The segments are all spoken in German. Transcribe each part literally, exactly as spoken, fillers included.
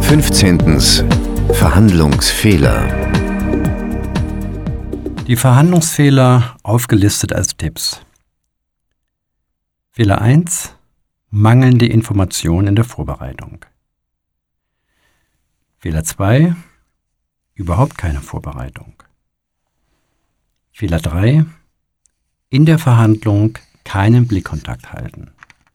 fünfzehntens. Verhandlungsfehler. Die Verhandlungsfehler aufgelistet als Tipps. Fehler eins. Mangelnde Information in der Vorbereitung. Fehler zwei. Überhaupt keine Vorbereitung. Fehler drei. In der Verhandlung keinen Blickkontakt halten.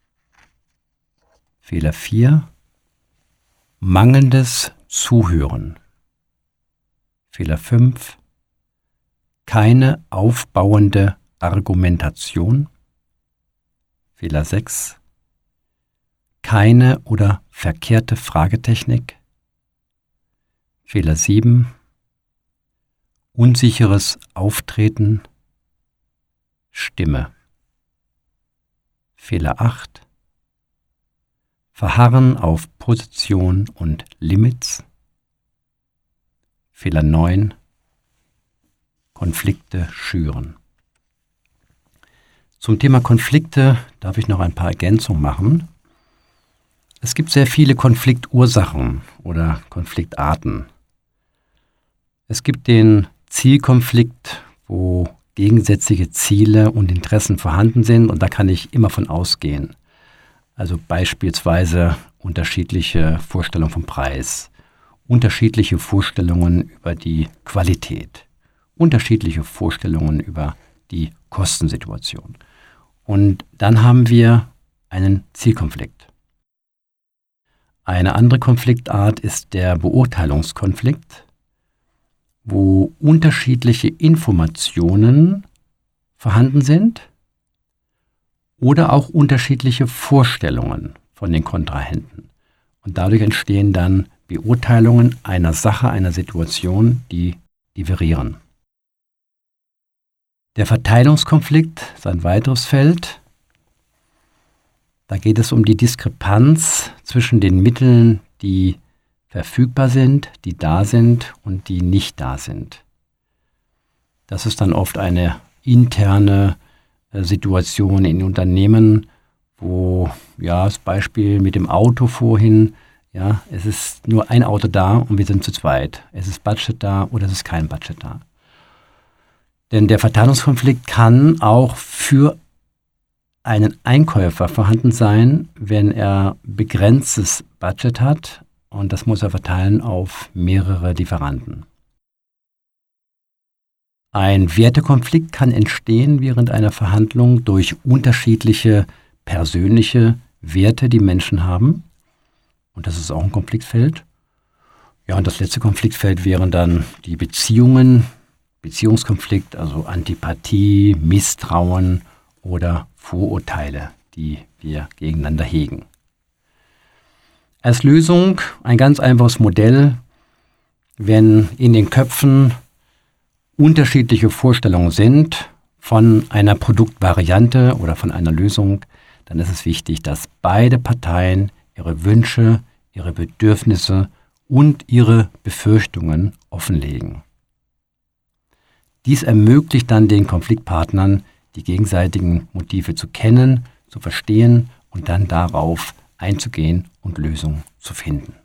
Fehler vier. Mangelndes Zuhören. Fehler fünf. Keine aufbauende Argumentation. Fehler sechs. Keine oder verkehrte Fragetechnik. Fehler sieben. Unsicheres Auftreten. Stimme. Fehler acht. Verharren auf Position und Limits. Fehler neun. Konflikte schüren. Zum Thema Konflikte darf ich noch ein paar Ergänzungen machen. Es gibt sehr viele Konfliktursachen oder Konfliktarten. Es gibt den Zielkonflikt, wo gegensätzliche Ziele und Interessen vorhanden sind, und da kann ich immer von ausgehen. Also beispielsweise unterschiedliche Vorstellungen vom Preis, unterschiedliche Vorstellungen über die Qualität, unterschiedliche Vorstellungen über die Kostensituation. Und dann haben wir einen Zielkonflikt. Eine andere Konfliktart ist der Beurteilungskonflikt, wo unterschiedliche Informationen vorhanden sind oder auch unterschiedliche Vorstellungen von den Kontrahenten. Und dadurch entstehen dann Beurteilungen einer Sache, einer Situation, die divergieren. Der Verteilungskonflikt ist ein weiteres Feld. Da geht es um die Diskrepanz zwischen den Mitteln, die verfügbar sind, die da sind und die nicht da sind. Das ist dann oft eine interne Situation in Unternehmen, wo, ja, das Beispiel mit dem Auto vorhin, ja, es ist nur ein Auto da und wir sind zu zweit. Es ist Budget da oder es ist kein Budget da. Denn der Verteilungskonflikt kann auch für einen Einkäufer vorhanden sein, wenn er begrenztes Budget hat, und das muss er verteilen auf mehrere Lieferanten. Ein Wertekonflikt kann entstehen während einer Verhandlung durch unterschiedliche persönliche Werte, die Menschen haben. Und das ist auch ein Konfliktfeld. Ja, und das letzte Konfliktfeld wären dann die Beziehungen, Beziehungskonflikt, also Antipathie, Misstrauen oder Vorurteile, die wir gegeneinander hegen. Als Lösung ein ganz einfaches Modell: Wenn in den Köpfen unterschiedliche Vorstellungen sind von einer Produktvariante oder von einer Lösung, dann ist es wichtig, dass beide Parteien ihre Wünsche, ihre Bedürfnisse und ihre Befürchtungen offenlegen. Dies ermöglicht dann den Konfliktpartnern, die gegenseitigen Motive zu kennen, zu verstehen und dann darauf einzugehen und Lösungen zu finden.